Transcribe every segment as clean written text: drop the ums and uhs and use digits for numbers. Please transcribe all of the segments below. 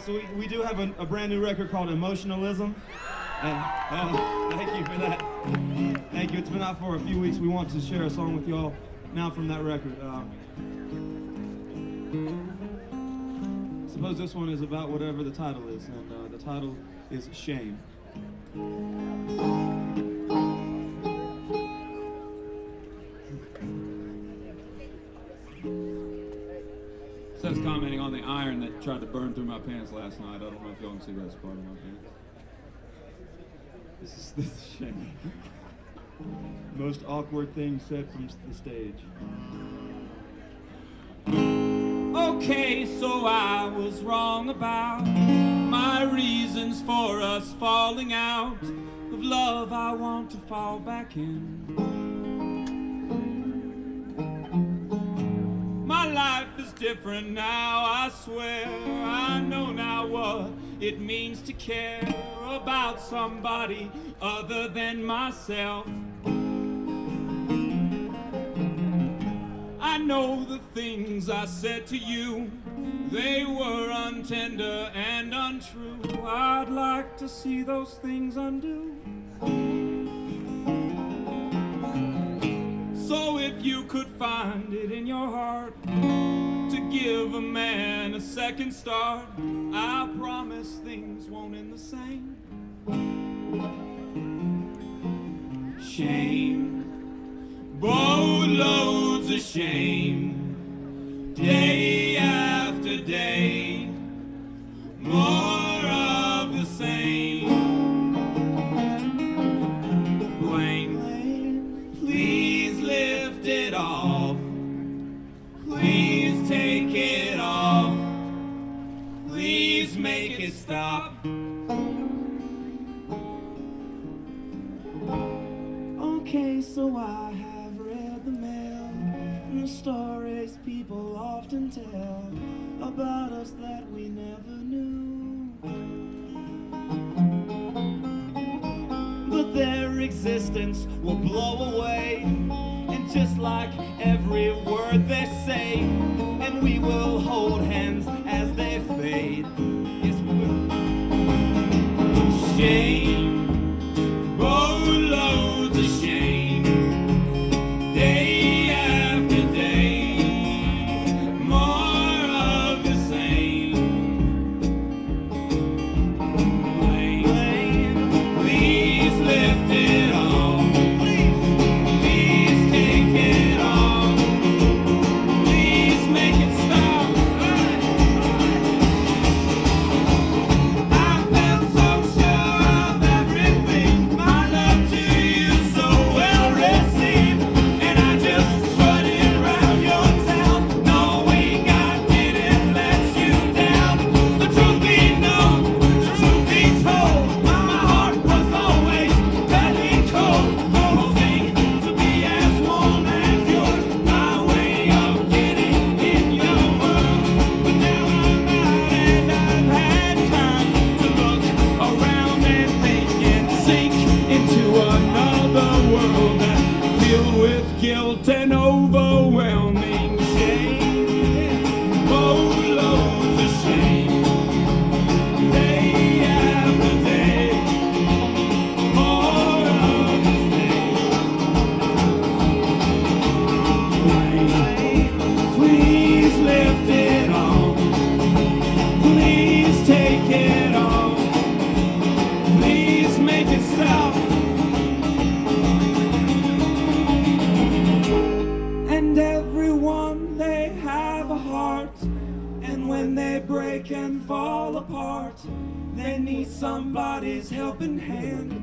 So we do have a brand new record called Emotionalism. And thank you for that. Thank you. It's been out for a few weeks. We want to share a song with y'all now from that record. Suppose this one is about whatever the title is, and the title is Shame. Says commenting on the iron that tried to burn through my pants last night. I don't know if y'all can see that spot on my pants. This is Shame. Most awkward thing said from the stage. Okay, so I was wrong about my reasons for us falling out of love. I want to fall back in. My life is different now, I swear. I know now what it means to care about somebody other than myself. I know the things I said to you, they were untender and untrue. I'd like to see those things undo. So if you could find it in your heart to give a man a second start, I promise things won't end the same. Shame, boatloads of shame, day after day, more of the same. Blame, please lift it off, please take it off, please make it stop. Okay, so I have read the mail, the stories people often tell about us that we never knew. But their existence will blow away, and just like every word they say, and we will hold hands as they fade. Yes, we will. Shame, boatloads of shame, day after day, more of the same. Blame, please lift it off, please take it off, please make it stop. I felt so sure of everything, my love to you so well received, and I just strutted around your town, knowing I didn't let you down. The truth be known, the truth be told, my heart was always very cold, hoping to be as warm as yours, my way of getting in your world. But now I'm out and I've had time to look around and think and sink into another world filled with guilt and overwhelming shame. Boatloads of shame, day after day, more of the same. Please lift it off, please take it off, please make it stop. And everyone, they have a heart, and when they break and fall apart, they need somebody's helping hand.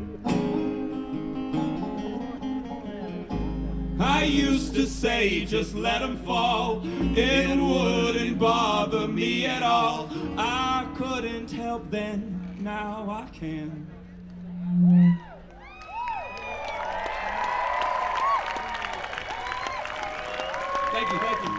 I used to say just let them fall, it wouldn't bother me at all. I couldn't help then, now I can. Thank you, thank you.